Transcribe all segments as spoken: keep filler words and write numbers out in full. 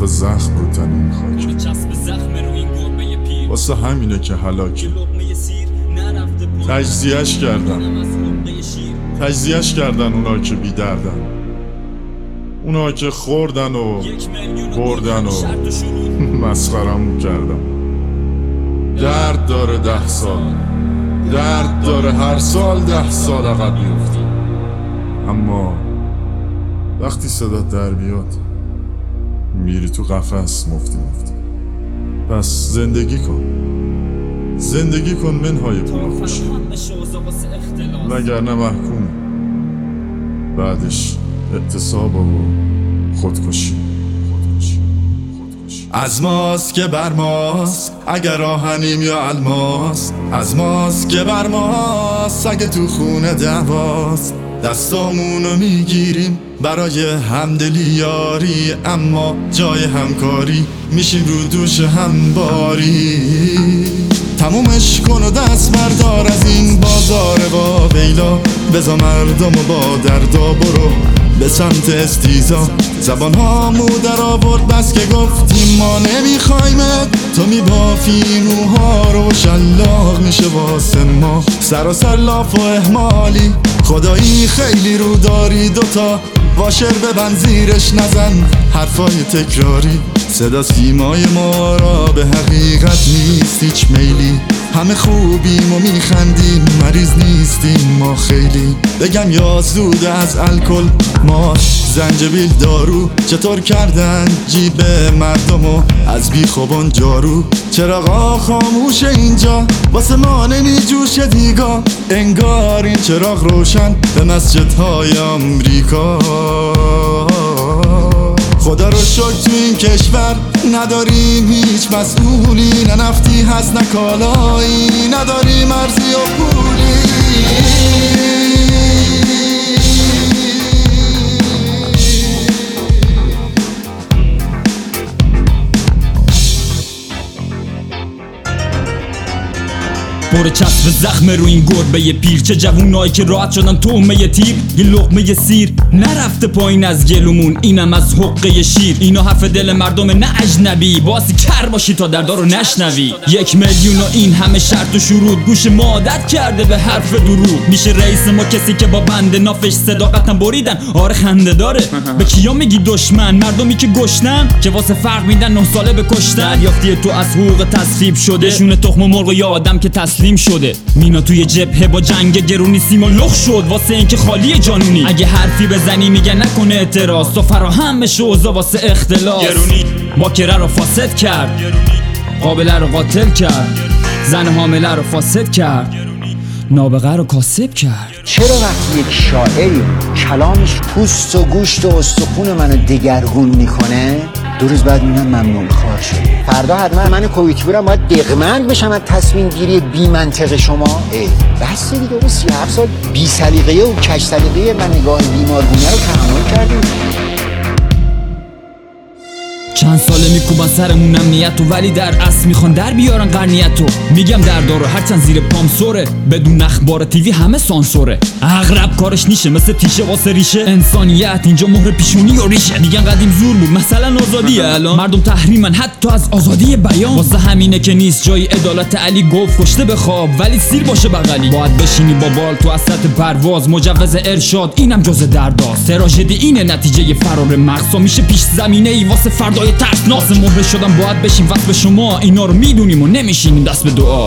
چسب زخم رو تن این خاکی، واسه همینه که هلاکی. تجزیهش کردن تجزیهش کردن اونا که بی دردن، اونا که خوردن و بردن و مسخرم کردن. درد داره ده سال، درد داره هر سال ده سال عقب بیفته، اما وقتی صدا در بیاد میری تو قفس مفتی مفتی. پس زندگی کن، زندگی کن منهای پول خوشی، وگرنه محکوم بعدش اعتصاب و خودکشی. از ماست که بر ماست اگر آهنیم یا الماس، از ماست که بر ماست اگه تو خونه دعواست. دستامونو میگیریم برای همدلی یاری، اما جای همکاری میشیم رو دوش هم باری. تمومش کن و دست بردار از این بازار با ویلا، بزا مردم و با دردا برو به سمت استیزا. زبان ها مو در آورد بس که گفتیم ما نمیخوایمت، تو میبافی موها رو شلاق میشه واسه ما. سراسر لاف و احمالی خدایی خیلی رو داری، دوتا واشر ببند زیرش نزن حرفای تکراری. صدا سیمای ما را به حقیقت نیست هیچ میلی، همه خوبیم و میخندیم مریض نیستیم ما خیلی. بگم یا زود از الکل ما زنجبیل دارو، چطور کردن جیب مردمو از بی خوبان جارو. چراغا خاموشه اینجا واسه ما نمی جوشه دیگا، انگار این چراغ روشن به مسجدهای آمریکا. خدا رو شکر تو این کشور نداریم هیچ مسئولی، نه نفتی هست نه کالایی، نداریم ارزی و پولی. پر چسب زخم رو این گربه پیر، چه جوونایی که راحت شدن تومه تیر. یه لقمه سیر نرفته پایین از گلومون، اینم از حقه شیر. اینا حرف دل مردم نه اجنبی، بازی کر باشی تا دردا رو نشنوی. یک میلیون و این همه شرط و شروط، گوش ما عادت کرده به حرف دروغ. میشه رئیس ما کسی که با بند نافش صداقتم بریدن؟ آره خنده داره. به کیا میگی دشمن؟ مردمی که گشنن که واسه فرق میدن نه ساله بکشتن. دریافتی تو از حقوق تصفیب شده، شونه تخم مرغ یا آدم که تسلیم شده. مینا توی جبهه با جنگ گرونی سیما لخ شد واسه اینکه خالی جانونی. اگه حرفی بزنی میگن نکنه اعتراض، تو فراهم بشه اوضاع واسه اختلاس. باکره رو فاسد کرد، قابله رو قاتل کرد، زن حامله رو فاسد کرد، نابغه رو کاسب کرد. چرا وقتی یک شاعری کلامش پوست و گوشت و استخون منو دگرگون میکنه، دو روز بعد میگن ممنون کار شد؟ فردا حتما من کویتی برم باید دقمند بشم از تصمیم گیری بی منطق شما. ای بس دیگه، اون سی و هفت سال بی سلیقه و کج سلیقه من نگاه بیمارگونه رو تحمل کردیم. چند ساله میکوبن سرمون امنیتو، ولی در اصل میخوان در بیارن قرنیتو. میگم دردارو هرچند زیر پام سوره، بدون اخبار تیوی همه سانسوره. اغرب کارش نیشه مثل تیشه واسه ریشه، انسانیت اینجا مهر پیشونی و ریشه. میگن قدیم زور بود مثلا آزادیه، الان مردم تحریمن حتی از آزادی بیان. واسه همینه که نیست جای عدالت. علی گفت کشته بخواب ولی سیر باشه بغلی. باید بشینی با بال تو وسط پرواز، مجوز ارشاد اینم جز درداست. تراژدی اینه نتیجه فرار مغز، میشه پیش زمینه ای واسه فردای ترسناک. مهره شدم باید بشیم وصل به شما، اینا رو میدونیم و نمیشینیم دست به دعا.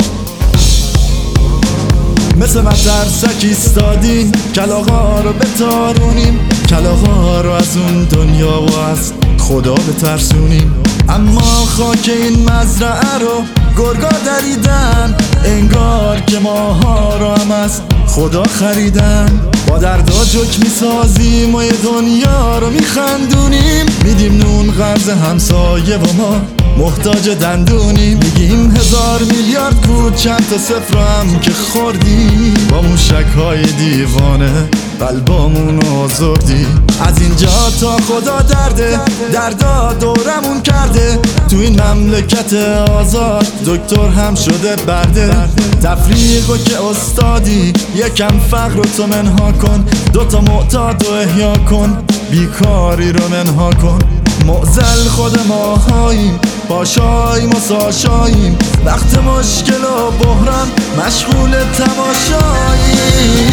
مثل مترسک ایستادیم کلاغا رو بتارونیم، کلاغا رو از اون دنیا و از خدا بترسونیم. اما خاک این مزرعه رو گرگا دریدن، انگار که ماها رو هم از خدا خریدن. با دردا جک میسازیم و یه دنیا رو میخندونیم، میدیم نون قرض همسایه و ما محتاج دندونیم. میگیم هزار میلیارد کو چند تا صفر هم که خوردیم، با موشک های دیوانه قلبامون آزردی. از اینجا تا خدا درده، دردا دورمون کرده. تو این مملکت آزاد دکتر هم شده برده. تفریقو که استادی یکم فقر رو تو منها کن، دوتا معتاد رو احیا کن، بیکاری رو منها کن. معزل خود ماهاییم، پاشاییم و ساشاییم، وقت مشکل و بحران مشغول تماشاییم.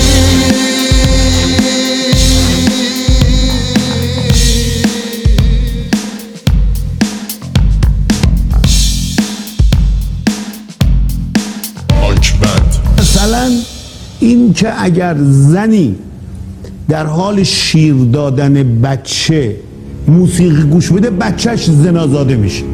مثلا این که اگر زنی در حال شیر دادن بچه موسیقی گوش بده، بچهش زنازاده میشه.